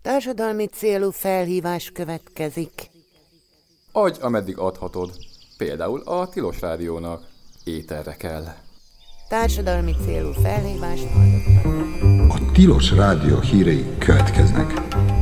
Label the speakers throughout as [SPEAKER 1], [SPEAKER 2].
[SPEAKER 1] Társadalmi célú felhívás következik.
[SPEAKER 2] Adj, ameddig adhatod. Például a Tilos Rádiónak. Éterre kell.
[SPEAKER 1] Társadalmi célú felhívást hallottak.
[SPEAKER 3] A Tilos Rádió hírei következnek.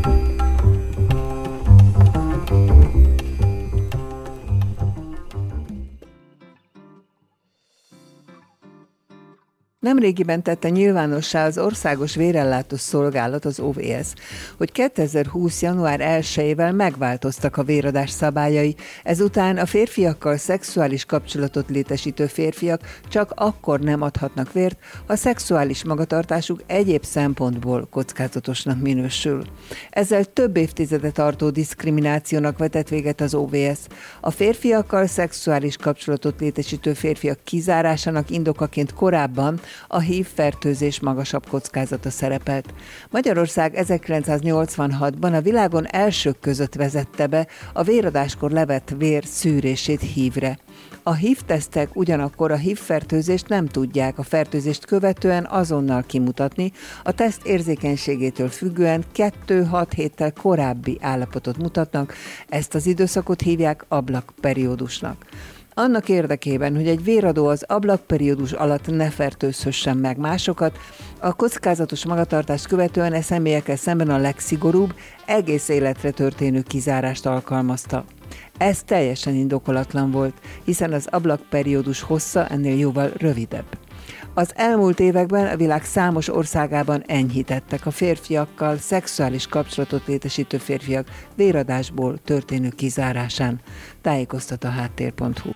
[SPEAKER 4] Nemrégiben tette nyilvánossá az Országos Vérellátó Szolgálat, az OVS, hogy 2020. január 1-ével megváltoztak a véradás szabályai, ezután a férfiakkal szexuális kapcsolatot létesítő férfiak csak akkor nem adhatnak vért, ha szexuális magatartásuk egyéb szempontból kockázatosnak minősül. Ezzel több évtizede tartó diszkriminációnak vetett véget az OVS. A férfiakkal szexuális kapcsolatot létesítő férfiak kizárásának indokaként korábban a HIV-fertőzés magasabb kockázata szerepelt. Magyarország 1986-ban a világon elsők között vezette be a véradáskor levett vér szűrését HIV-re. A HIV-tesztek ugyanakkor a HIV-fertőzést nem tudják a fertőzést követően azonnal kimutatni, a teszt érzékenységétől függően 2-6 héttel korábbi állapotot mutatnak, ezt az időszakot hívják ablakperiódusnak. Annak érdekében, hogy egy véradó az ablakperiódus alatt ne fertőzhessen meg másokat, a kockázatos magatartást követően e személyekkel szemben a legszigorúbb, egész életre történő kizárást alkalmazta. Ez teljesen indokolatlan volt, hiszen az ablakperiódus hossza ennél jóval rövidebb. Az elmúlt években a világ számos országában enyhítettek a férfiakkal szexuális kapcsolatot létesítő férfiak véradásból történő kizárásán. Tájékoztat a háttér.hu.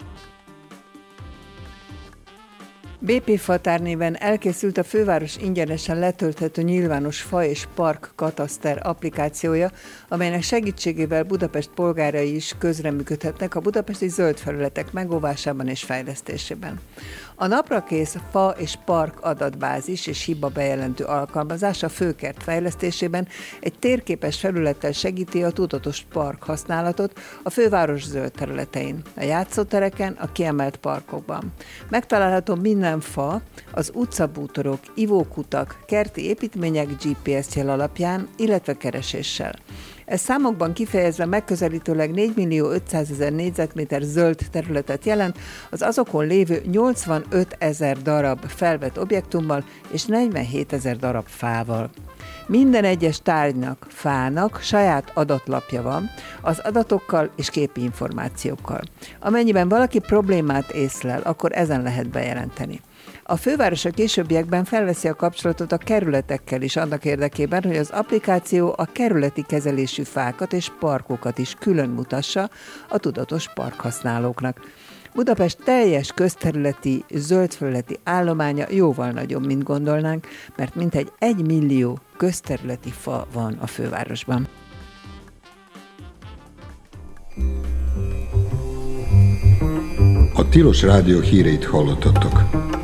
[SPEAKER 4] BP Fatár néven elkészült a főváros ingyenesen letölthető nyilvános fa- és parkkataszter applikációja, amelynek segítségével Budapest polgárai is közreműködhetnek a budapesti zöld felületek megóvásában és fejlesztésében. A naprakész fa- és park adatbázis és hiba bejelentő alkalmazás a főkert fejlesztésében egy térképes felülettel segíti a tudatos park használatot a főváros zöld területein, a játszótereken, a kiemelt parkokban. Megtalálható minden fa, az utcabútorok, ivókutak, kerti építmények GPS jel alapján, illetve kereséssel. Ez számokban kifejezve megközelítőleg 4.500.000 négyzetméter zöld területet jelent, az azokon lévő 85.000 darab felvett objektummal és 47.000 darab fával. Minden egyes tárgynak, fának saját adatlapja van, az adatokkal és képi információkkal. Amennyiben valaki problémát észlel, akkor ezen lehet bejelenteni. A főváros a későbbiekben felveszi a kapcsolatot a kerületekkel is annak érdekében, hogy az applikáció a kerületi kezelésű fákat és parkokat is külön mutassa a tudatos parkhasználóknak. Budapest teljes közterületi, zöldfelületi állománya jóval nagyobb, mint gondolnánk, mert mintegy 1 millió közterületi fa van a fővárosban.
[SPEAKER 3] A Tilos Rádió híreit hallottatok.